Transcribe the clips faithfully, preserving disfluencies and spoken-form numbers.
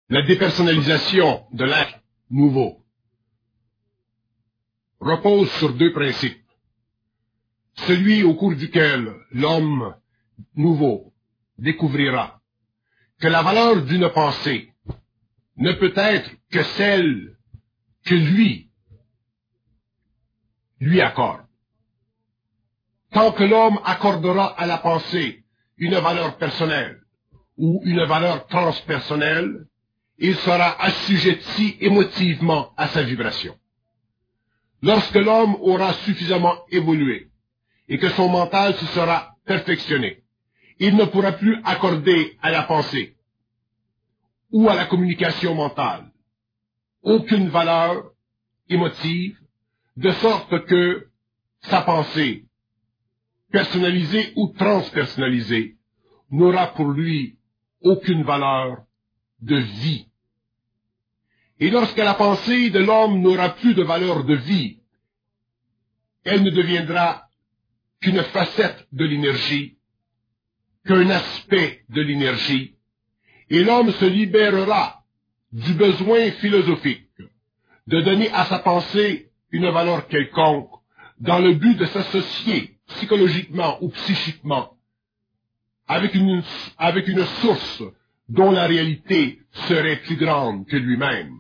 La dépersonnalisation de l'être nouveau repose sur deux principes. Celui au cours duquel l'homme nouveau découvrira que la valeur d'une pensée ne peut être que celle que lui lui accorde. Tant que l'homme accordera à la pensée une valeur personnelle ou une valeur transpersonnelle, il sera assujetti émotivement à sa vibration. Lorsque l'homme aura suffisamment évolué et que son mental se sera perfectionné, il ne pourra plus accorder à la pensée ou à la communication mentale aucune valeur émotive, de sorte que sa pensée, personnalisée ou transpersonnalisée, n'aura pour lui aucune valeur de vie. Et lorsque la pensée de l'homme n'aura plus de valeur de vie, elle ne deviendra qu'une facette de l'énergie, qu'un aspect de l'énergie, et l'homme se libérera du besoin philosophique de donner à sa pensée une valeur quelconque dans le but de s'associer psychologiquement ou psychiquement avec une, avec une source dont la réalité serait plus grande que lui-même.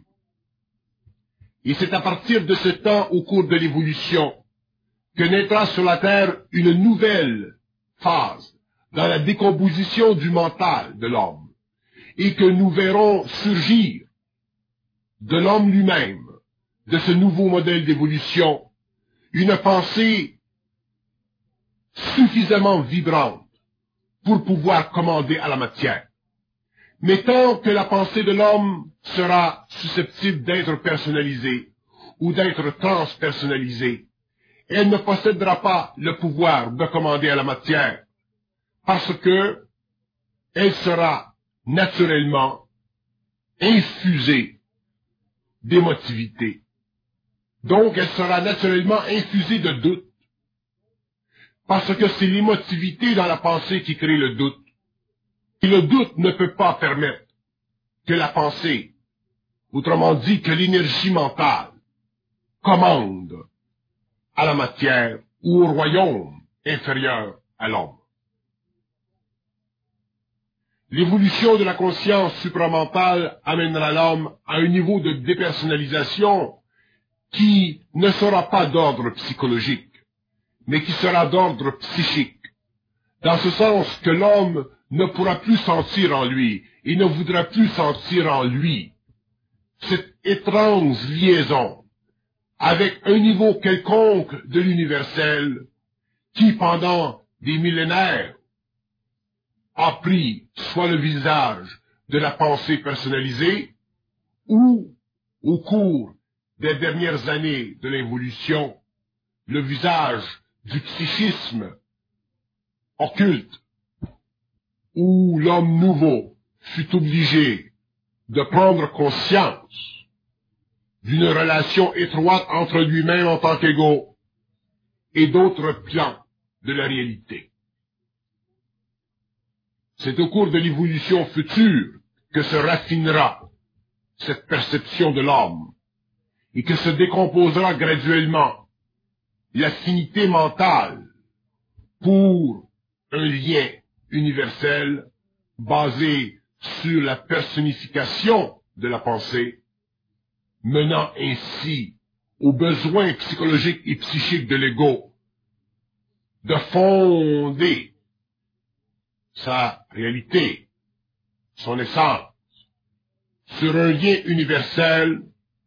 Et c'est à partir de ce temps, au cours de l'évolution, que naîtra sur la Terre une nouvelle phase dans la décomposition du mental de l'homme, et que nous verrons surgir de l'homme lui-même, de ce nouveau modèle d'évolution, une pensée suffisamment vibrante pour pouvoir commander à la matière. Mais tant que la pensée de l'homme sera susceptible d'être personnalisée ou d'être transpersonnalisée, elle ne possédera pas le pouvoir de commander à la matière, parce que elle sera naturellement infusée d'émotivité. Donc, elle sera naturellement infusée de doute, parce que c'est l'émotivité dans la pensée qui crée le doute. Et le doute ne peut pas permettre que la pensée, autrement dit que l'énergie mentale, commande à la matière ou au royaume inférieur à l'homme. L'évolution de la conscience supramentale amènera l'homme à un niveau de dépersonnalisation qui ne sera pas d'ordre psychologique, mais qui sera d'ordre psychique, dans ce sens que l'homme ne pourra plus sentir en lui, et ne voudra plus sentir en lui cette étrange liaison avec un niveau quelconque de l'universel qui, pendant des millénaires, a pris soit le visage de la pensée personnalisée, ou, au cours des dernières années de l'évolution, le visage du psychisme occulte, où l'homme nouveau fut obligé de prendre conscience d'une relation étroite entre lui-même en tant qu'égaux et d'autres plans de la réalité. C'est au cours de l'évolution future que se raffinera cette perception de l'homme et que se décomposera graduellement l'affinité mentale pour un lien universel basé sur la personnification de la pensée, menant ainsi aux besoins psychologiques et psychiques de l'ego de fonder sa réalité, son essence, sur un lien universel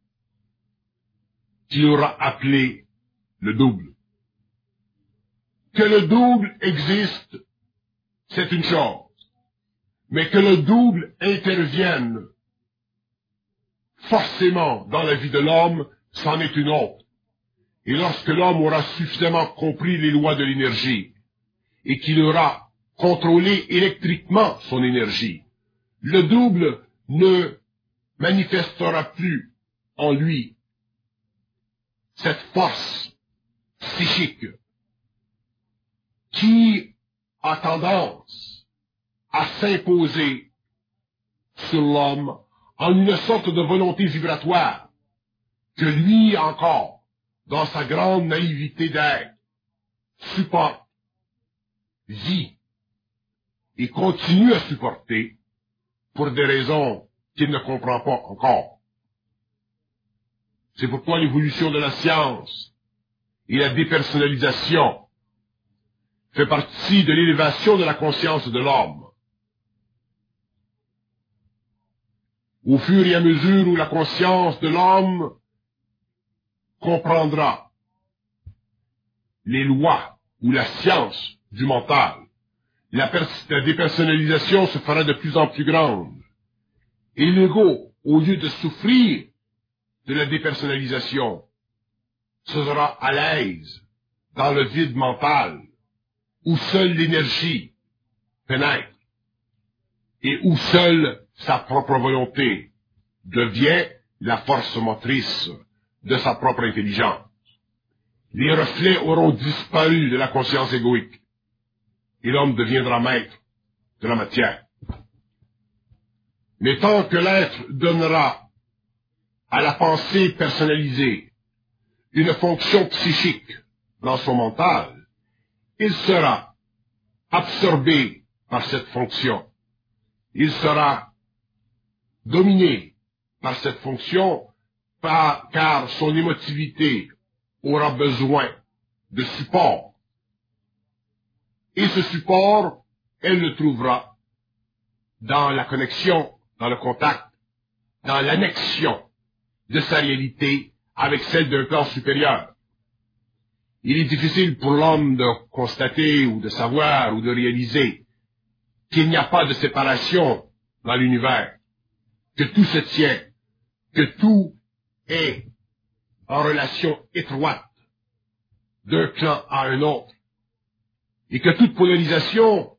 qu'il aura appelé le double. Que le double existe, c'est une chose, mais que le double intervienne forcément dans la vie de l'homme, c'en est une autre. Et lorsque l'homme aura suffisamment compris les lois de l'énergie, et qu'il aura contrôlé électriquement son énergie, le double ne manifestera plus en lui cette force psychique qui a tendance à s'imposer sur l'homme en une sorte de volonté vibratoire que lui encore, dans sa grande naïveté d'être, supporte, vit et continue à supporter pour des raisons qu'il ne comprend pas encore. C'est pourquoi l'évolution de la science et la dépersonnalisation fait partie de l'élévation de la conscience de l'homme. Au fur et à mesure où la conscience de l'homme comprendra les lois ou la science du mental, la, la dépersonnalisation se fera de plus en plus grande. Et l'ego, au lieu de souffrir de la dépersonnalisation, sera à l'aise dans le vide mental où seule l'énergie pénètre et où seule sa propre volonté devient la force motrice de sa propre intelligence. Les reflets auront disparu de la conscience égoïque et l'homme deviendra maître de la matière. Mais tant que l'être donnera à la pensée personnalisée une fonction psychique dans son mental, il sera absorbé par cette fonction. Il sera dominé par cette fonction par, car son émotivité aura besoin de support. Et ce support, elle le trouvera dans la connexion, dans le contact, dans l'annexion de sa réalité avec celle d'un plan supérieur. Il est difficile pour l'homme de constater ou de savoir ou de réaliser qu'il n'y a pas de séparation dans l'univers, que tout se tient, que tout est en relation étroite d'un clan à un autre, et que toute polarisation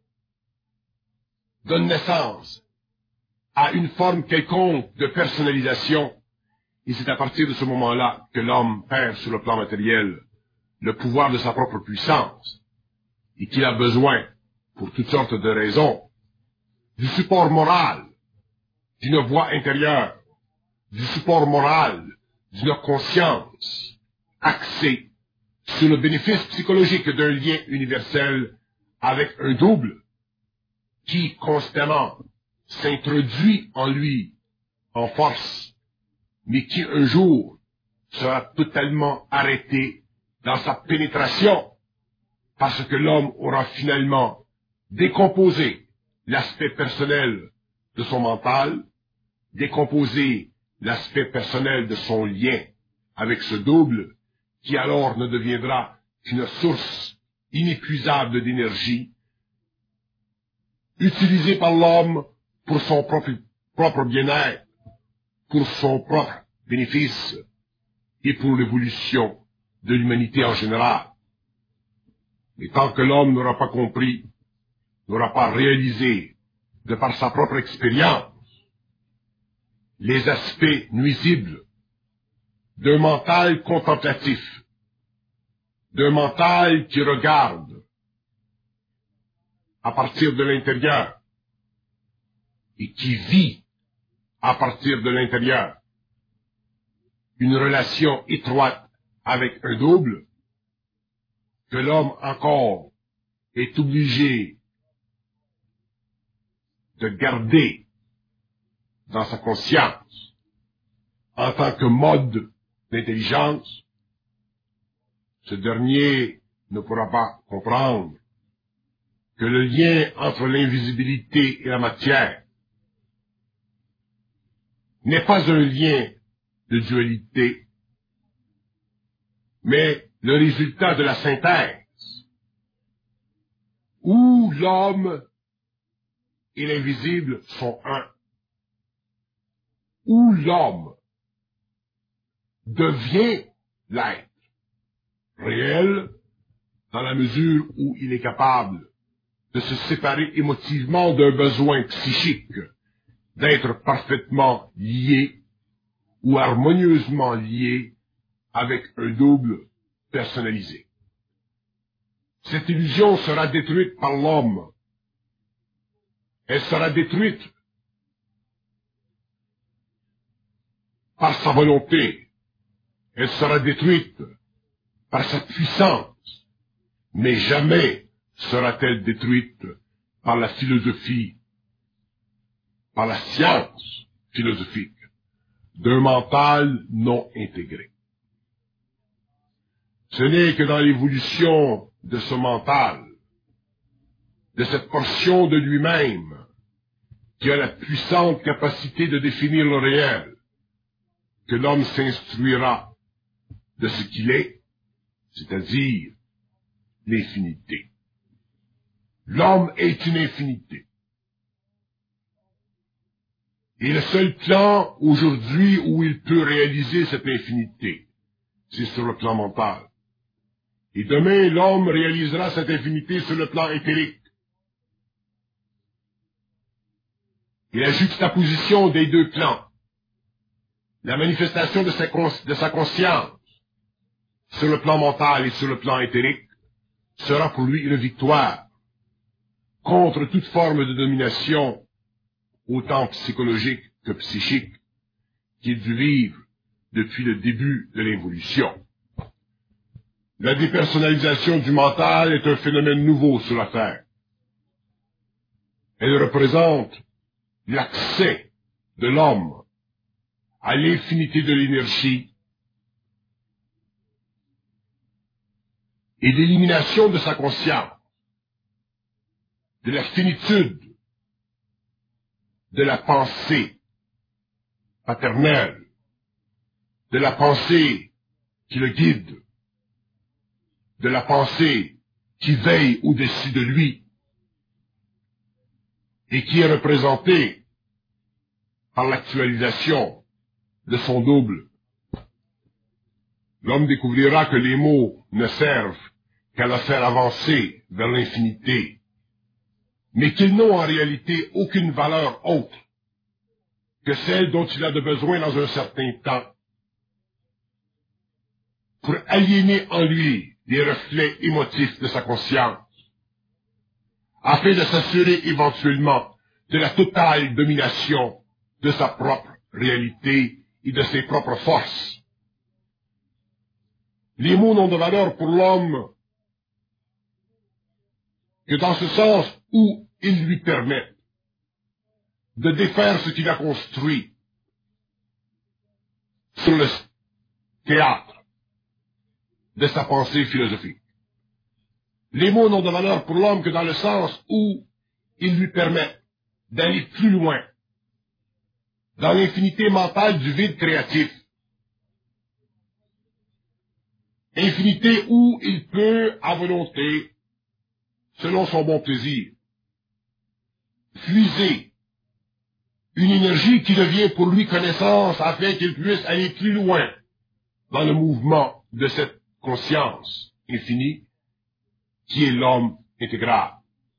donne naissance à une forme quelconque de personnalisation, et c'est à partir de ce moment-là que l'homme perd sur le plan matériel le pouvoir de sa propre puissance, et qu'il a besoin, pour toutes sortes de raisons, du support moral, d'une voix intérieure, du support moral, d'une conscience axée sur le bénéfice psychologique d'un lien universel avec un double qui constamment s'introduit en lui en force, mais qui un jour sera totalement arrêté dans sa pénétration parce que l'homme aura finalement décomposé l'aspect personnel de son mental, décomposé l'aspect personnel de son lien avec ce double, qui alors ne deviendra qu'une source inépuisable d'énergie, utilisée par l'homme pour son propre, propre bien-être, pour son propre bénéfice et pour l'évolution de l'humanité en général. Mais tant que l'homme n'aura pas compris, n'aura pas réalisé, de par sa propre expérience, les aspects nuisibles d'un mental contemplatif, d'un mental qui regarde à partir de l'intérieur et qui vit à partir de l'intérieur une relation étroite avec un double, que l'homme encore est obligé de garder dans sa conscience en tant que mode d'intelligence, ce dernier ne pourra pas comprendre que le lien entre l'invisibilité et la matière n'est pas un lien de dualité, mais le résultat de la synthèse, où l'homme et l'invisible sont un, où l'homme devient l'être réel dans la mesure où il est capable de se séparer émotivement d'un besoin psychique, d'être parfaitement lié ou harmonieusement lié avec un double personnalisé. Cette illusion sera détruite par l'homme. Elle sera détruite par sa volonté. Elle sera détruite par sa puissance. Mais jamais sera-t-elle détruite par la philosophie, par la science philosophique d'un mental non intégré. Ce n'est que dans l'évolution de ce mental, de cette portion de lui-même, qui a la puissante capacité de définir le réel, que l'homme s'instruira de ce qu'il est, c'est-à-dire l'infinité. L'homme est une infinité. Et le seul plan aujourd'hui où il peut réaliser cette infinité, c'est sur le plan mental. Et demain, l'homme réalisera cette infinité sur le plan éthérique. Et la juxtaposition des deux plans, la manifestation de sa, cons- de sa conscience sur le plan mental et sur le plan éthérique, sera pour lui une victoire contre toute forme de domination, autant psychologique que psychique, qu'il dut vivre depuis le début de l'évolution. La dépersonnalisation du mental est un phénomène nouveau sur la Terre. Elle représente l'accès de l'homme à l'infinité de l'énergie et l'élimination de sa conscience, de la finitude de la pensée paternelle, de la pensée qui le guide, de la pensée qui veille au-dessus de lui et qui est représentée par l'actualisation de son double. L'homme découvrira que les mots ne servent qu'à le faire avancer vers l'infinité, mais qu'ils n'ont en réalité aucune valeur autre que celle dont il a de besoin dans un certain temps pour aliéner en lui les reflets émotifs de sa conscience, afin de s'assurer éventuellement de la totale domination de sa propre réalité et de ses propres forces. Les mots n'ont de valeur pour l'homme que dans ce sens où ils lui permettent de défaire ce qu'il a construit sur le théâtre de sa pensée philosophique. Les mots n'ont de valeur pour l'homme que dans le sens où ils lui permettent d'aller plus loin dans l'infinité mentale du vide créatif. Infinité où il peut, à volonté, selon son bon plaisir, puiser une énergie qui devient pour lui connaissance afin qu'il puisse aller plus loin dans le mouvement de cette conscience infinie qui est l'homme intégral.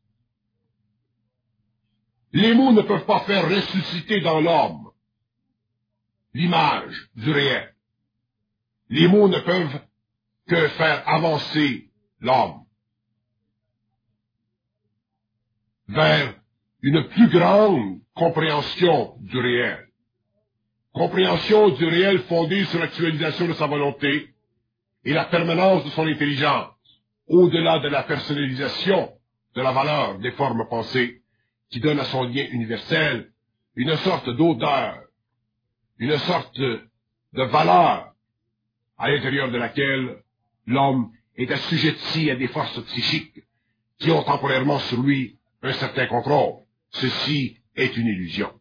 Les mots ne peuvent pas faire ressusciter dans l'homme l'image du réel. Les mots ne peuvent que faire avancer l'homme vers une plus grande compréhension du réel. Compréhension du réel fondée sur l'actualisation de sa volonté et la permanence de son intelligence, au-delà de la personnalisation de la valeur des formes pensées, qui donne à son lien universel une sorte d'odeur, une sorte de valeur à l'intérieur de laquelle l'homme est assujetti à des forces psychiques qui ont temporairement sur lui un certain contrôle. Ceci est une illusion.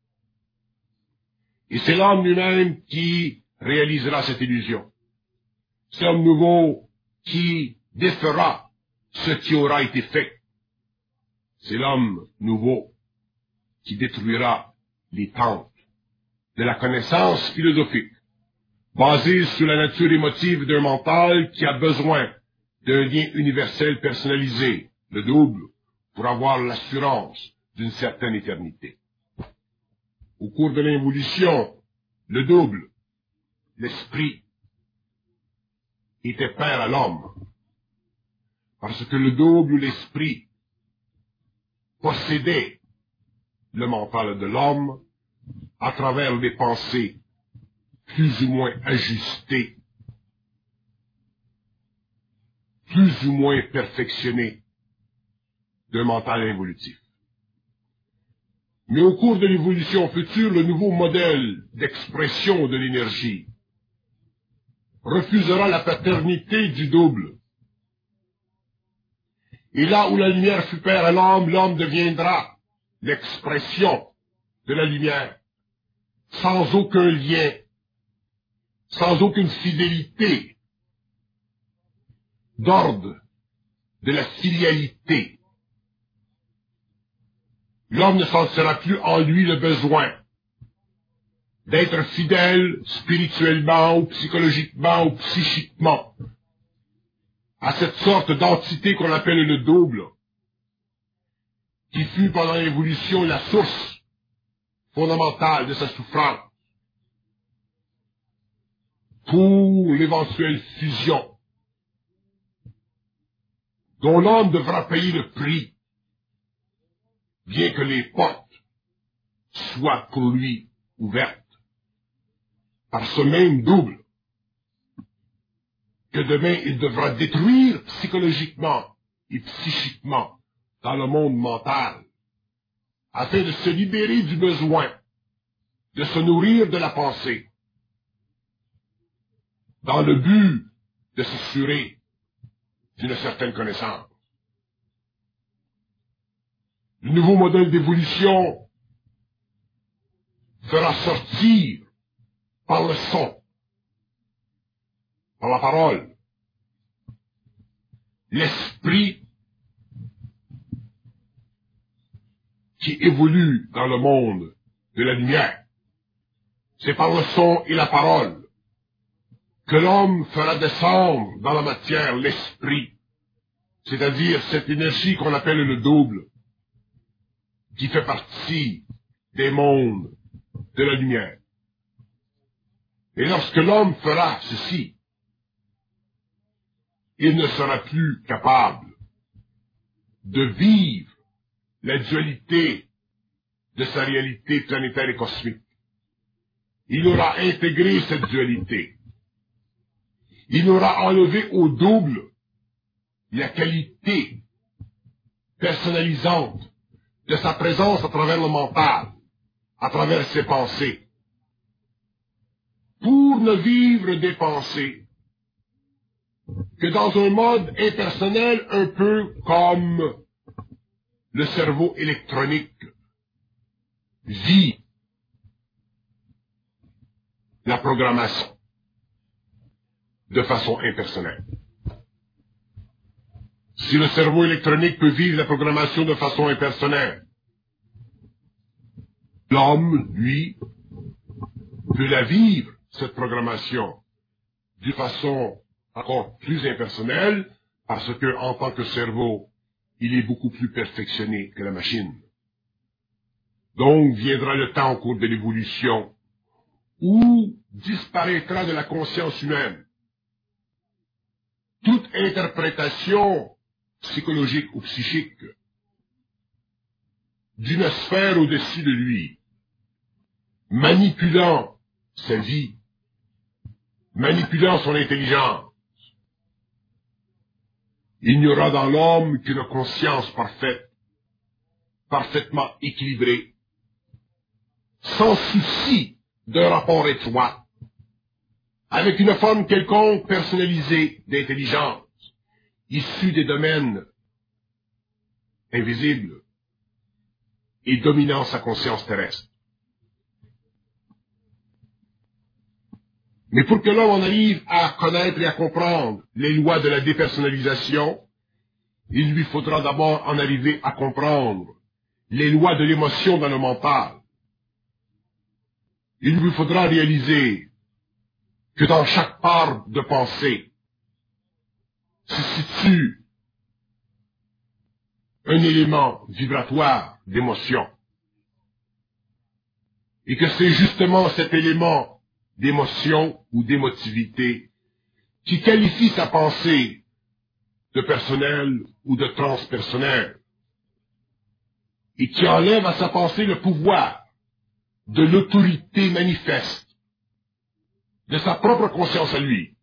Et c'est l'homme lui-même qui réalisera cette illusion. C'est l'homme nouveau qui défera ce qui aura été fait. C'est l'homme nouveau qui détruira les tentes de la connaissance philosophique, basée sur la nature émotive d'un mental qui a besoin d'un lien universel personnalisé, le double, pour avoir l'assurance d'une certaine éternité. Au cours de l'évolution, le double, l'esprit, était père à l'homme, parce que le double, l'esprit, possédait le mental de l'homme à travers les pensées plus ou moins ajusté, plus ou moins perfectionné d'un mental involutif. Mais au cours de l'évolution future, le nouveau modèle d'expression de l'énergie refusera la paternité du double. Et là où la lumière fut père à l'homme, l'homme deviendra l'expression de la lumière, sans aucun lien, sans aucune fidélité, d'ordre de la filialité. L'homme ne sentira plus en lui le besoin d'être fidèle spirituellement ou psychologiquement ou psychiquement à cette sorte d'entité qu'on appelle le double, qui fut pendant l'évolution la source fondamentale de sa souffrance, pour l'éventuelle fusion, dont l'homme devra payer le prix, bien que les portes soient pour lui ouvertes par ce même double, que demain il devra détruire psychologiquement et psychiquement dans le monde mental, afin de se libérer du besoin de se nourrir de la pensée, dans le but de s'assurer d'une certaine connaissance. Le nouveau modèle d'évolution fera sortir par le son, par la parole, l'esprit qui évolue dans le monde de la lumière. C'est par le son et la parole que l'homme fera descendre dans la matière l'esprit, c'est-à-dire cette énergie qu'on appelle le double, qui fait partie des mondes de la lumière. Et lorsque l'homme fera ceci, il ne sera plus capable de vivre la dualité de sa réalité planétaire et cosmique. Il aura intégré cette dualité. Il aura enlevé au double la qualité personnalisante de sa présence à travers le mental, à travers ses pensées, pour ne vivre des pensées que dans un mode impersonnel, un peu comme le cerveau électronique vit la programmation de façon impersonnelle. Si le cerveau électronique peut vivre la programmation de façon impersonnelle, l'homme, lui, peut la vivre, cette programmation, d'une façon encore plus impersonnelle, parce que, en tant que cerveau, il est beaucoup plus perfectionné que la machine. Donc viendra le temps au cours de l'évolution où disparaîtra de la conscience humaine toute interprétation psychologique ou psychique d'une sphère au-dessus de lui, manipulant sa vie, manipulant son intelligence. Il n'y aura dans l'homme qu'une conscience parfaite, parfaitement équilibrée, sans souci d'un rapport étroit, avec une forme quelconque personnalisée d'intelligence, issue des domaines invisibles et dominant sa conscience terrestre. Mais pour que l'homme en arrive à connaître et à comprendre les lois de la dépersonnalisation, il lui faudra d'abord en arriver à comprendre les lois de l'émotion dans le mental. Il lui faudra réaliser que dans chaque part de pensée se situe un élément vibratoire d'émotion. Et que c'est justement cet élément d'émotion ou d'émotivité qui qualifie sa pensée de personnelle ou de transpersonnelle et qui enlève à sa pensée le pouvoir de l'autorité manifeste de sa propre conscience à lui,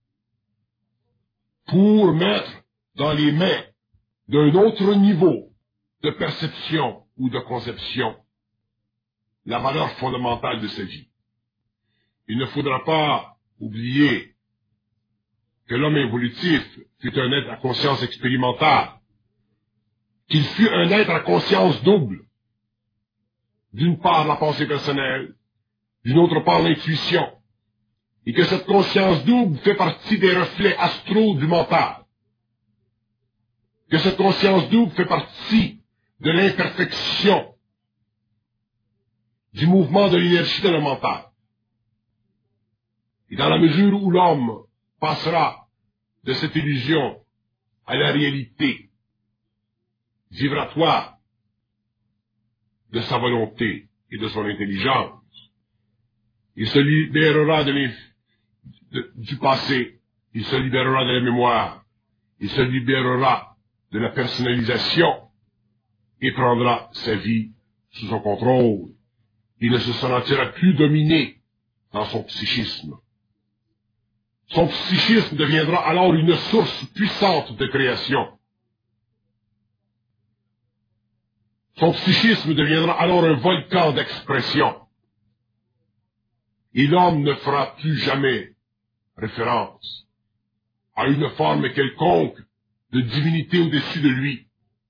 pour mettre dans les mains d'un autre niveau de perception ou de conception la valeur fondamentale de sa vie. Il ne faudra pas oublier que l'homme évolutif fut un être à conscience expérimentale, qu'il fut un être à conscience double. D'une part la pensée personnelle, d'une autre part l'intuition, et que cette conscience double fait partie des reflets astraux du mental, que cette conscience double fait partie de l'imperfection du mouvement de l'énergie dans le mental. Et dans la mesure où l'homme passera de cette illusion à la réalité vibratoire de sa volonté et de son intelligence, il se libérera de de, du passé, il se libérera de la mémoire, il se libérera de la personnalisation et prendra sa vie sous son contrôle. Il ne se sentira plus dominé dans son psychisme. Son psychisme deviendra alors une source puissante de création. Son psychisme deviendra alors un volcan d'expression. Et l'homme ne fera plus jamais référence à une forme quelconque de divinité au-dessus de lui.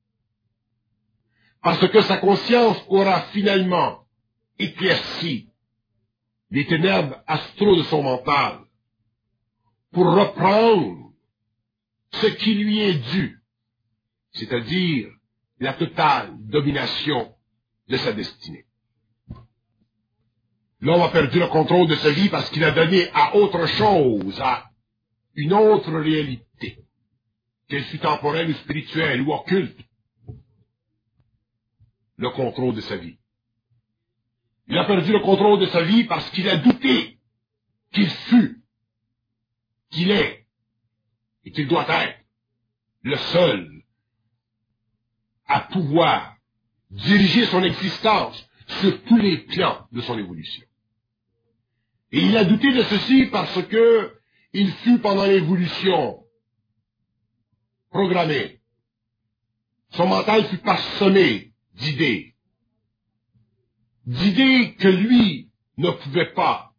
Parce que sa conscience aura finalement éclairci les ténèbres astraux de son mental pour reprendre ce qui lui est dû, c'est-à-dire la totale domination de sa destinée. L'homme a perdu le contrôle de sa vie parce qu'il a donné à autre chose, à une autre réalité, qu'elle fût temporelle ou spirituelle ou occulte, le contrôle de sa vie. Il a perdu le contrôle de sa vie parce qu'il a douté qu'il fût, qu'il est et qu'il doit être le seul à pouvoir diriger son existence sur tous les plans de son évolution. Et il a douté de ceci parce que il fut pendant l'évolution programmé. Son mental fut parsemé d'idées, d'idées que lui ne pouvait pas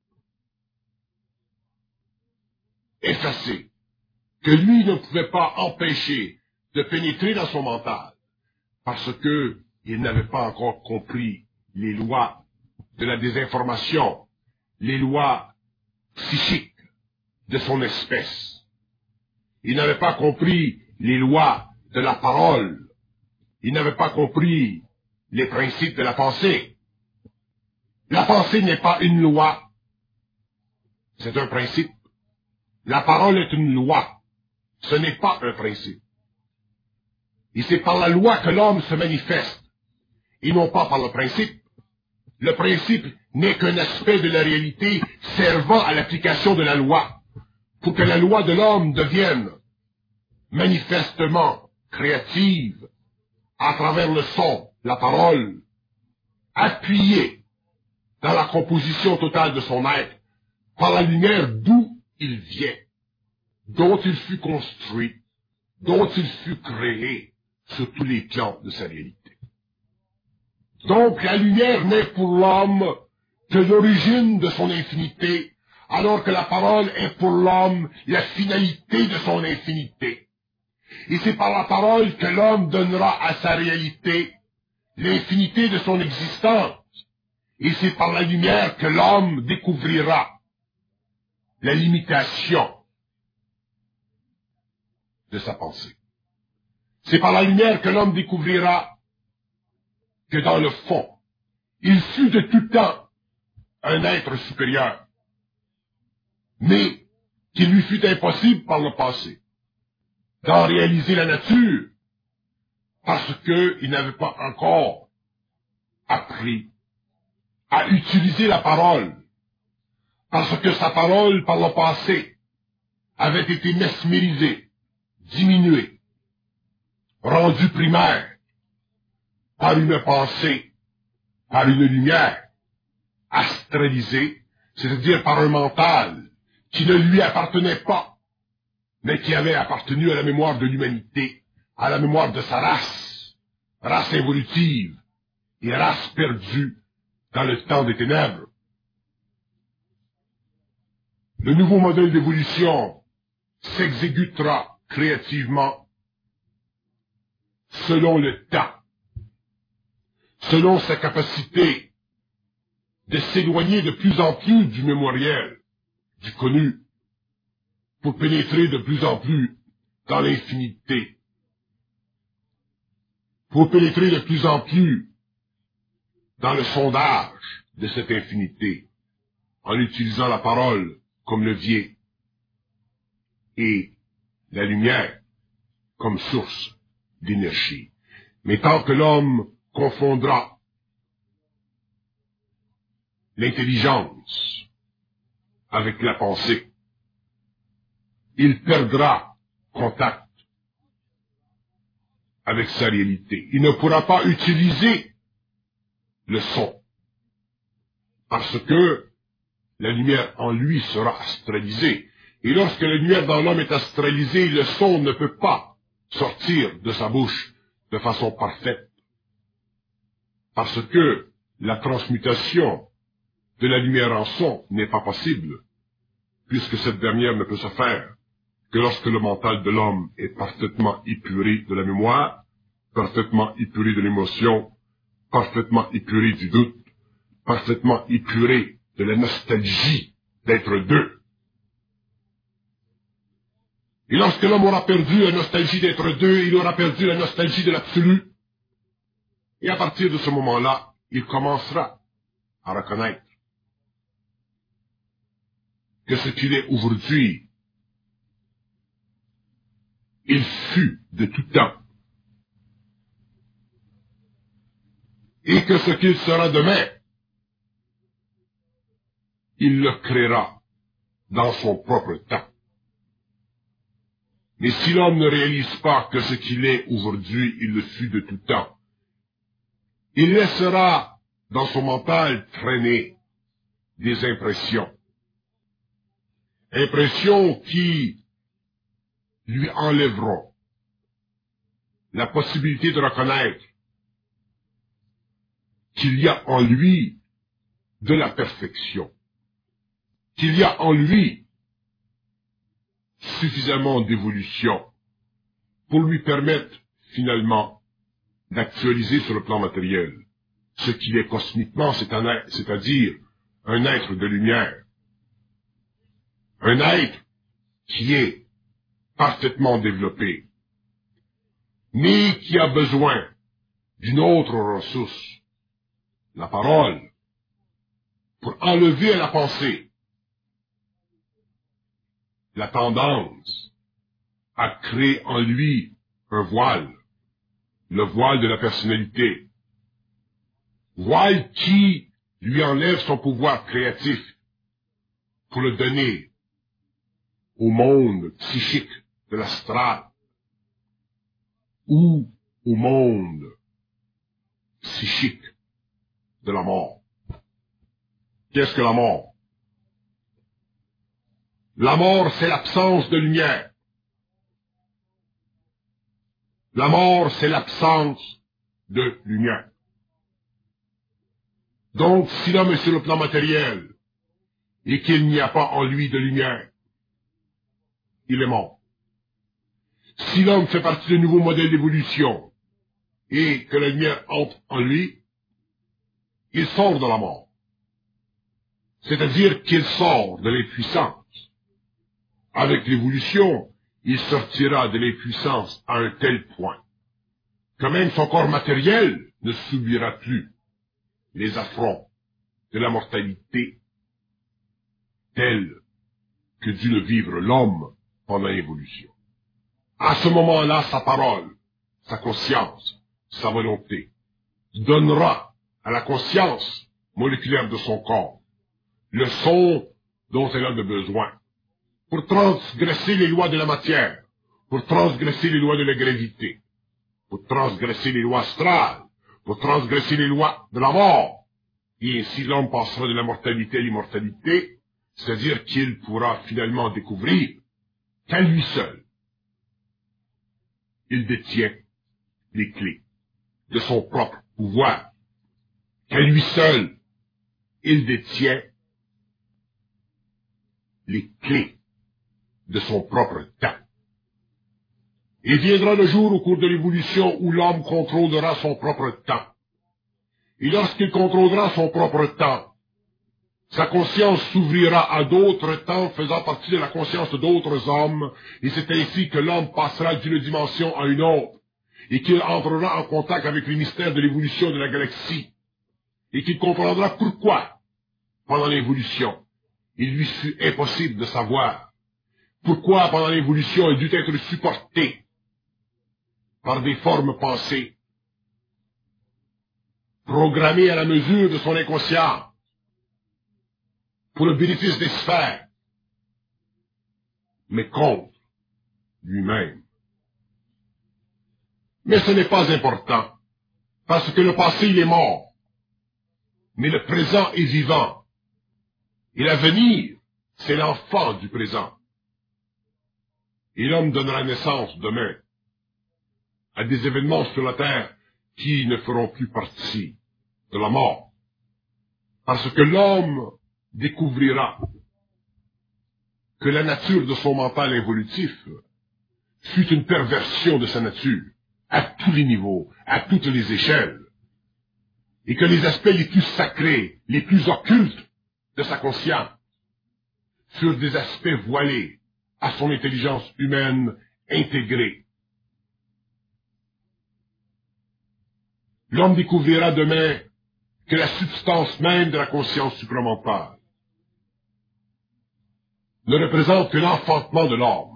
effacer, que lui ne pouvait pas empêcher de pénétrer dans son mental, parce que il n'avait pas encore compris les lois de la désinformation, les lois psychiques de son espèce. Il n'avait pas compris les lois de la parole. Il n'avait pas compris les principes de la pensée. La pensée n'est pas une loi, c'est un principe. La parole est une loi, ce n'est pas un principe. Et c'est par la loi que l'homme se manifeste, et non pas par le principe. Le principe n'est qu'un aspect de la réalité servant à l'application de la loi, pour que la loi de l'homme devienne manifestement créative à travers le son, la parole, appuyée dans la composition totale de son être, par la lumière d'où il vient, dont il fut construit, dont il fut créé sur tous les plans de sa réalité. Donc la lumière n'est pour l'homme que l'origine de son infinité, alors que la parole est pour l'homme la finalité de son infinité. Et c'est par la parole que l'homme donnera à sa réalité l'infinité de son existence. Et c'est par la lumière que l'homme découvrira la limitation de sa pensée. C'est par la lumière que l'homme découvrira que dans le fond, il fut de tout temps un être supérieur, mais qu'il lui fut impossible par le passé d'en réaliser la nature, parce qu'il n'avait pas encore appris à utiliser la parole, parce que sa parole par le passé avait été mesmérisée, diminuée, rendue primaire par une pensée, par une lumière astralisée c'est-à-dire par un mental qui ne lui appartenait pas, mais qui avait appartenu à la mémoire de l'humanité, à la mémoire de sa race, race évolutive et race perdue dans le temps des ténèbres. Le nouveau modèle d'évolution s'exécutera créativement selon le temps, selon sa capacité de s'éloigner de plus en plus du mémoriel, du connu, pour pénétrer de plus en plus dans l'infinité, pour pénétrer de plus en plus dans le sondage de cette infinité, en utilisant la parole comme levier et la lumière comme source d'énergie. Mais tant que l'homme confondra l'intelligence avec la pensée, il perdra contact avec sa réalité. Il ne pourra pas utiliser le son, parce que la lumière en lui sera astralisée. Et lorsque la lumière dans l'homme est astralisée, le son ne peut pas sortir de sa bouche de façon parfaite, parce que la transmutation de la lumière en son n'est pas possible, puisque cette dernière ne peut se faire que lorsque le mental de l'homme est parfaitement épuré de la mémoire, parfaitement épuré de l'émotion, parfaitement épuré du doute, parfaitement épuré de la nostalgie d'être deux. Et lorsque l'homme aura perdu la nostalgie d'être deux, il aura perdu la nostalgie de l'absolu. Et à partir de ce moment-là, il commencera à reconnaître que ce qu'il est aujourd'hui, il fut de tout temps. Et que ce qu'il sera demain, il le créera dans son propre temps. Mais si l'homme ne réalise pas que ce qu'il est aujourd'hui, il le fut de tout temps, il laissera dans son mental traîner des impressions. Impressions qui lui enlèveront la possibilité de reconnaître qu'il y a en lui de la perfection, qu'il y a en lui suffisamment d'évolution pour lui permettre finalement d'actualiser sur le plan matériel ce qu'il est cosmiquement, c'est-à-dire un être de lumière, un être qui est parfaitement développé, mais qui a besoin d'une autre ressource, la parole, pour enlever à la pensée la tendance à créer en lui un voile, le voile de la personnalité, voile qui lui enlève son pouvoir créatif pour le donner au monde psychique de l'astral ou au monde psychique de la mort. Qu'est-ce que la mort? La mort, c'est l'absence de lumière. La mort, c'est l'absence de lumière. Donc, si l'homme est sur le plan matériel et qu'il n'y a pas en lui de lumière, il est mort. Si l'homme fait partie du nouveau modèle d'évolution et que la lumière entre en lui, il sort de la mort. C'est-à-dire qu'il sort de l'impuissance. Avec l'évolution, il sortira de l'impuissance à un tel point que même son corps matériel ne subira plus les affronts de la mortalité tels que dut le vivre l'homme pendant l'évolution. À ce moment-là, sa parole, sa conscience, sa volonté donnera à la conscience moléculaire de son corps le son dont elle a de besoin pour transgresser les lois de la matière, pour transgresser les lois de la gravité, pour transgresser les lois astrales, pour transgresser les lois de la mort Et ainsi l'homme passera de la mortalité à l'immortalité, c'est-à-dire qu'il pourra finalement découvrir qu'à lui seul, il détient les clés de son propre pouvoir, qu'à lui seul, il détient les clés de son propre temps. Et viendra le jour au cours de l'évolution où l'homme contrôlera son propre temps. Et lorsqu'il contrôlera son propre temps, sa conscience s'ouvrira à d'autres temps faisant partie de la conscience d'autres hommes, et c'est ainsi que l'homme passera d'une dimension à une autre, et qu'il entrera en contact avec les mystères de l'évolution de la galaxie, et qu'il comprendra pourquoi, pendant l'évolution, il lui fut impossible de savoir, pourquoi pendant l'évolution il dut être supporté par des formes pensées, programmées à la mesure de son inconscient, pour le bénéfice des sphères, mais contre lui-même. Mais ce n'est pas important, parce que le passé, il est mort, mais le présent est vivant, et l'avenir, c'est l'enfant du présent. Et l'homme donnera naissance demain à des événements sur la terre qui ne feront plus partie de la mort, parce que l'homme découvrira que la nature de son mental évolutif fut une perversion de sa nature, à tous les niveaux, à toutes les échelles, et que les aspects les plus sacrés, les plus occultes de sa conscience furent des aspects voilés à son intelligence humaine intégrée. L'homme découvrira demain que la substance même de la conscience supramentale ne représente que l'enfantement de l'homme.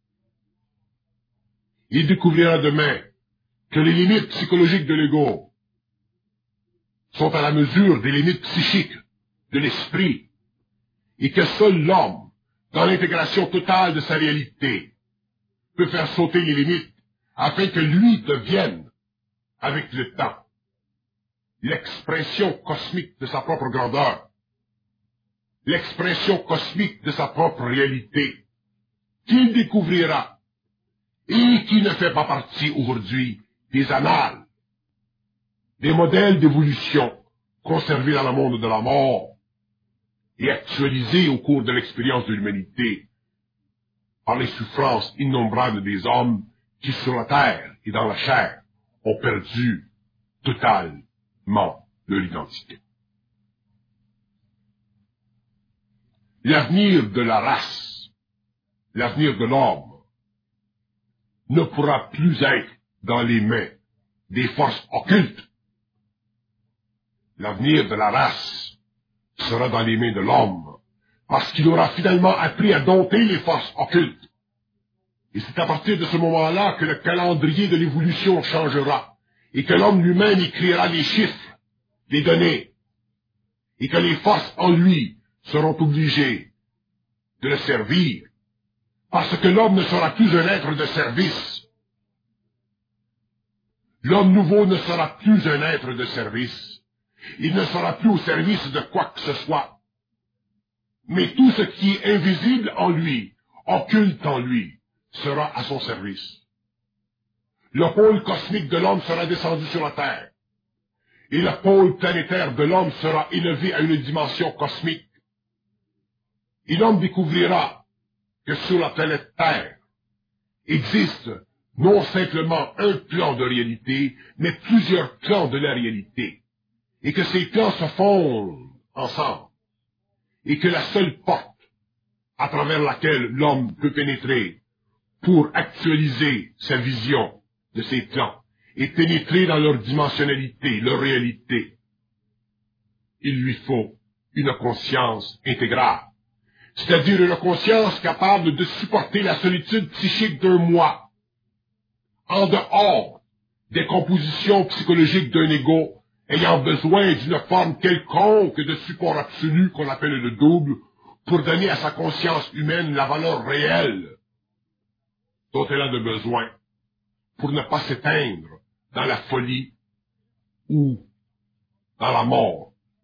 Il découvrira demain que les limites psychologiques de l'ego sont à la mesure des limites psychiques de l'esprit, et que seul l'homme, dans l'intégration totale de sa réalité, peut faire sauter les limites afin que lui devienne, avec le temps, l'expression cosmique de sa propre grandeur, l'expression cosmique de sa propre réalité, qu'il découvrira et qui ne fait pas partie aujourd'hui des annales, des modèles d'évolution conservés dans le monde de la mort et actualisés au cours de l'expérience de l'humanité par les souffrances innombrables des hommes qui sur la terre et dans la chair ont perdu totalement leur identité. L'avenir de la race, l'avenir de l'homme, ne pourra plus être dans les mains des forces occultes. L'avenir de la race sera dans les mains de l'homme, parce qu'il aura finalement appris à dompter les forces occultes. Et c'est à partir de ce moment-là que le calendrier de l'évolution changera, et que l'homme lui-même écrira les chiffres, les données, et que les forces en lui seront obligées de le servir, parce que l'homme ne sera plus un être de service. L'homme nouveau ne sera plus un être de service. Il ne sera plus au service de quoi que ce soit. Mais tout ce qui est invisible en lui, occulte en lui, sera à son service. Le pôle cosmique de l'homme sera descendu sur la terre, et le pôle planétaire de l'homme sera élevé à une dimension cosmique. Et l'homme découvrira que sur la planète Terre existe non simplement un plan de réalité, mais plusieurs plans de la réalité, et que ces plans se fondent ensemble, et que la seule porte à travers laquelle l'homme peut pénétrer pour actualiser sa vision de ces plans et pénétrer dans leur dimensionnalité, leur réalité, il lui faut une conscience intégrale, c'est-à-dire une conscience capable de supporter la solitude psychique d'un moi, en dehors des compositions psychologiques d'un ego ayant besoin d'une forme quelconque de support absolu qu'on appelle le double, pour donner à sa conscience humaine la valeur réelle dont elle a de besoin, pour ne pas s'éteindre dans la folie ou dans la mort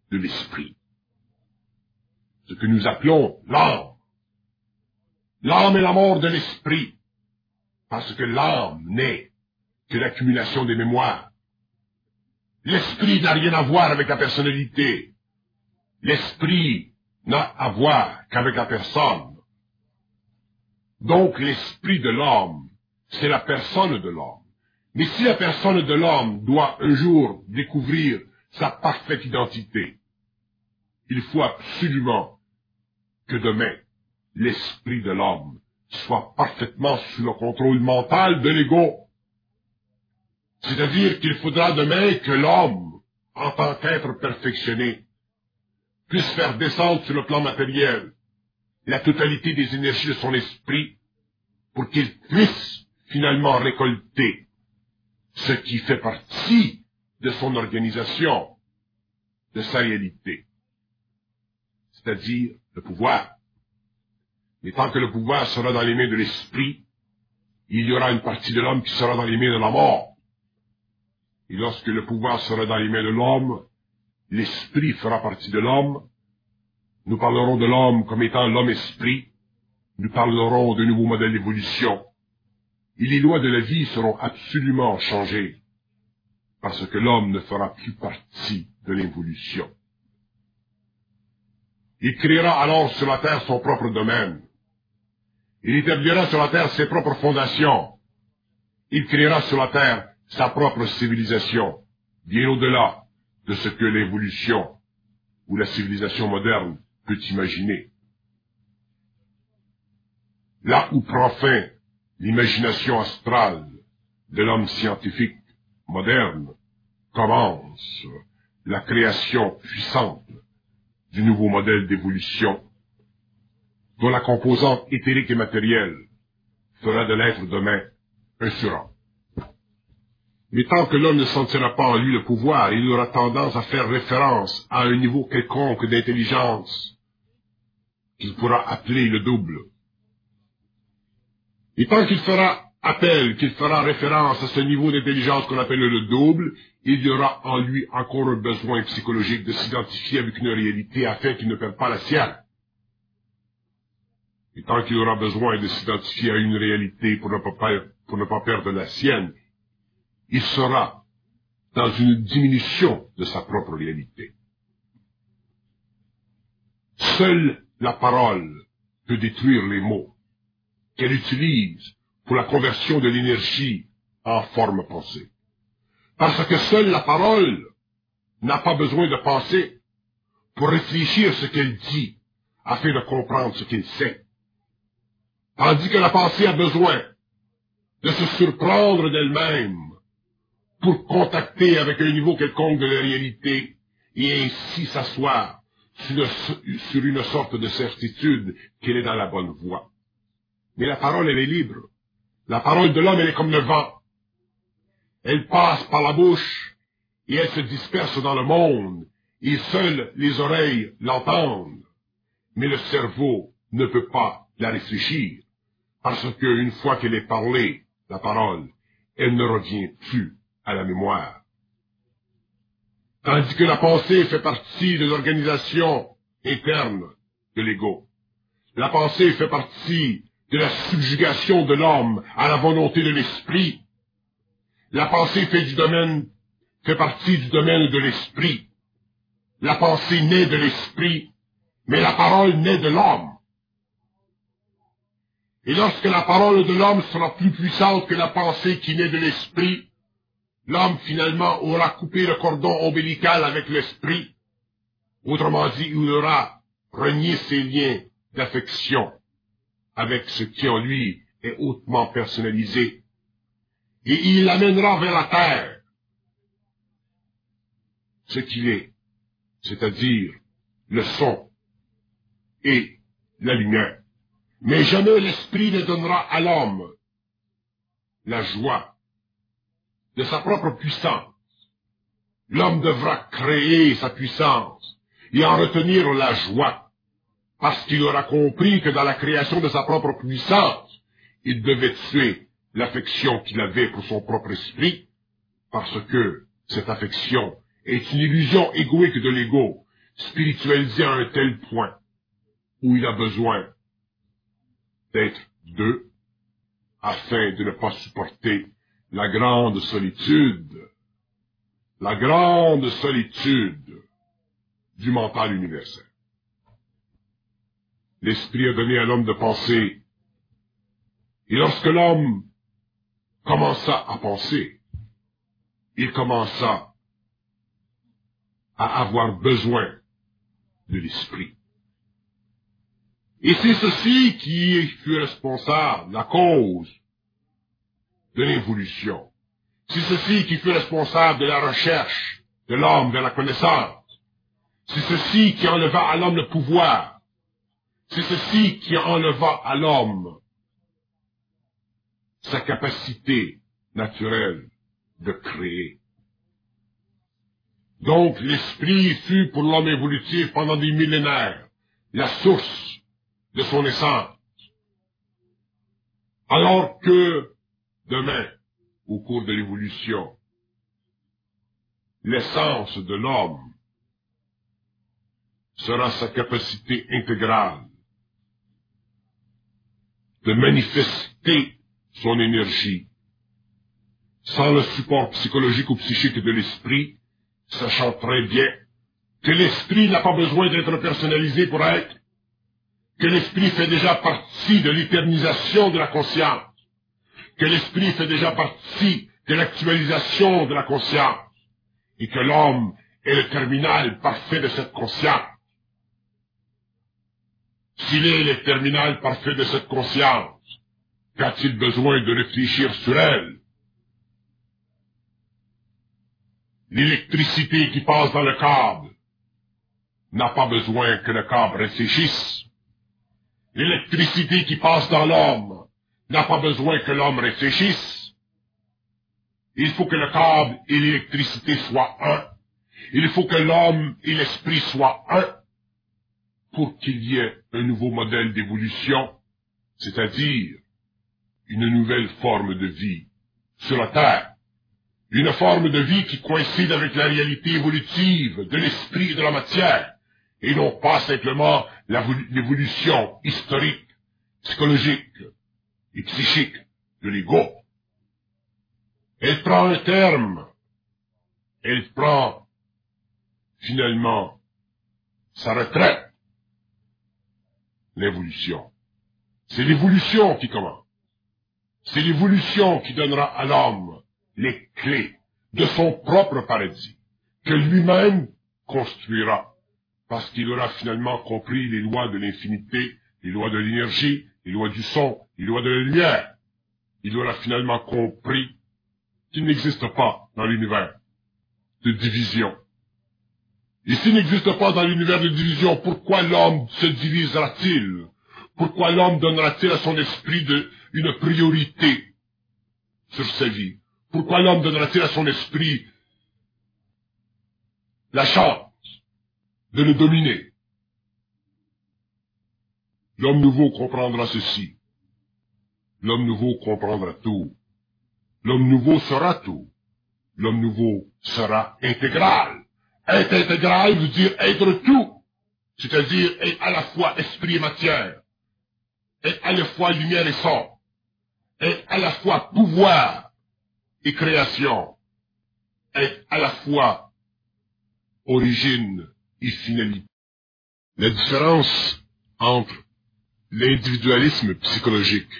de l'esprit. Ce que nous appelons l'âme. L'âme est la mort de l'esprit, parce que l'âme n'est que l'accumulation des mémoires. L'esprit n'a rien à voir avec la personnalité. L'esprit n'a à voir qu'avec la personne. Donc l'esprit de l'homme, c'est la personne de l'homme. Mais si la personne de l'homme doit un jour découvrir sa parfaite identité, il faut absolument que demain, l'esprit de l'homme soit parfaitement sous le contrôle mental de l'ego. C'est-à-dire qu'il faudra demain que l'homme, en tant qu'être perfectionné, puisse faire descendre sur le plan matériel la totalité des énergies de son esprit pour qu'il puisse finalement récolter ce qui fait partie de son organisation, de sa réalité, c'est-à-dire le pouvoir. Mais tant que le pouvoir sera dans les mains de l'esprit, il y aura une partie de l'homme qui sera dans les mains de la mort. Et lorsque le pouvoir sera dans les mains de l'homme, l'esprit fera partie de l'homme. Nous parlerons de l'homme comme étant l'homme-esprit. Nous parlerons de nouveaux modèles d'évolution. Et les lois de la vie seront absolument changées, parce que l'homme ne fera plus partie de l'évolution. Il créera alors sur la terre son propre domaine. Il établira sur la terre ses propres fondations. Il créera sur la terre sa propre civilisation, bien au-delà de ce que l'évolution ou la civilisation moderne peut imaginer. Là où prend fin l'imagination astrale de l'homme scientifique moderne, commence la création puissante du nouveau modèle d'évolution, dont la composante éthérique et matérielle fera de l'être demain un surhomme. Mais tant que l'homme ne sentira pas en lui le pouvoir, il aura tendance à faire référence à un niveau quelconque d'intelligence qu'il pourra appeler le double. Et tant qu'il fera appel, qu'il fera référence à ce niveau d'intelligence qu'on appelle le double, il y aura en lui encore un besoin psychologique de s'identifier avec une réalité afin qu'il ne perde pas la sienne. Et tant qu'il aura besoin de s'identifier à une réalité pour ne pas, pour ne pas perdre la sienne, il sera dans une diminution de sa propre réalité. Seule la parole peut détruire les mots qu'elle utilise pour la conversion de l'énergie en forme pensée. Parce que seule la parole n'a pas besoin de penser pour réfléchir ce qu'elle dit afin de comprendre ce qu'elle sait. Tandis que la pensée a besoin de se surprendre d'elle-même pour contacter avec un niveau quelconque de la réalité et ainsi s'asseoir sur une sorte de certitude qu'elle est dans la bonne voie. Mais la parole, elle est libre. La parole de l'homme, elle est comme le vent. Elle passe par la bouche et elle se disperse dans le monde et seules les oreilles l'entendent. Mais le cerveau ne peut pas la réfléchir parce qu'une fois qu'elle est parlée, la parole, elle ne revient plus à la mémoire. Tandis que la pensée fait partie de l'organisation interne de l'ego. La pensée fait partie de la subjugation de l'homme à la volonté de l'esprit. La pensée fait du domaine, fait partie du domaine de l'esprit. La pensée naît de l'esprit, mais la parole naît de l'homme. Et lorsque la parole de l'homme sera plus puissante que la pensée qui naît de l'esprit, l'homme finalement aura coupé le cordon ombilical avec l'esprit. Autrement dit, il aura renié ses liens d'affection avec ce qui en lui est hautement personnalisé. Et il l'amènera vers la terre, ce qu'il est, c'est-à-dire le son et la lumière. Mais jamais l'esprit ne donnera à l'homme la joie de sa propre puissance. L'homme devra créer sa puissance et en retenir la joie, parce qu'il aura compris que dans la création de sa propre puissance, il devait tuer l'affection qu'il avait pour son propre esprit, parce que cette affection est une illusion égoïque de l'ego, spiritualisé à un tel point où il a besoin d'être deux afin de ne pas supporter la grande solitude, la grande solitude du mental universel. L'esprit a donné à l'homme de penser, et lorsque l'homme commença à penser, il commença à avoir besoin de l'esprit. Et c'est ceci qui fut responsable, la cause de l'évolution. C'est ceci qui fut responsable de la recherche de l'homme vers la connaissance. C'est ceci qui enleva à l'homme le pouvoir. C'est ceci qui enleva à l'homme sa capacité naturelle de créer. Donc l'esprit fut pour l'homme évolutif pendant des millénaires la source de son essence. Alors que demain, au cours de l'évolution, l'essence de l'homme sera sa capacité intégrale de manifester son énergie sans le support psychologique ou psychique de l'esprit, sachant très bien que l'esprit n'a pas besoin d'être personnalisé pour être, que l'esprit fait déjà partie de l'éternisation de la conscience, que l'esprit fait déjà partie de l'actualisation de la conscience, et que l'homme est le terminal parfait de cette conscience. S'il est le terminal parfait de cette conscience, qu'a-t-il besoin de réfléchir sur elle? L'électricité qui passe dans le câble n'a pas besoin que le câble réfléchisse. L'électricité qui passe dans l'homme n'a pas besoin que l'homme réfléchisse. Il faut que le câble et l'électricité soient un. Il faut que l'homme et l'esprit soient un pour qu'il y ait un nouveau modèle d'évolution, c'est-à-dire une nouvelle forme de vie sur la Terre. Une forme de vie qui coïncide avec la réalité évolutive de l'esprit et de la matière, et non pas simplement l'évolution historique, psychologique et psychique de l'ego. Elle prend un terme, elle prend finalement sa retraite, l'évolution. C'est l'évolution qui commence. C'est l'évolution qui donnera à l'homme les clés de son propre paradis, que lui-même construira, parce qu'il aura finalement compris les lois de l'infinité, les lois de l'énergie, les lois du son, les lois de la lumière. Il aura finalement compris qu'il n'existe pas dans l'univers de division. Et s'il n'existe pas dans l'univers de division, pourquoi l'homme se divisera-t-il? Pourquoi l'homme donnera-t-il à son esprit de, une priorité sur sa vie? Pourquoi l'homme donnera-t-il à son esprit la chance de le dominer? L'homme nouveau comprendra ceci. L'homme nouveau comprendra tout. L'homme nouveau sera tout. L'homme nouveau sera intégral. Être intégral veut dire être tout. C'est-à-dire être à la fois esprit et matière. Être à la fois lumière et son. Être à la fois pouvoir et création. Être à la fois origine et finalité. La différence entre l'individualisme psychologique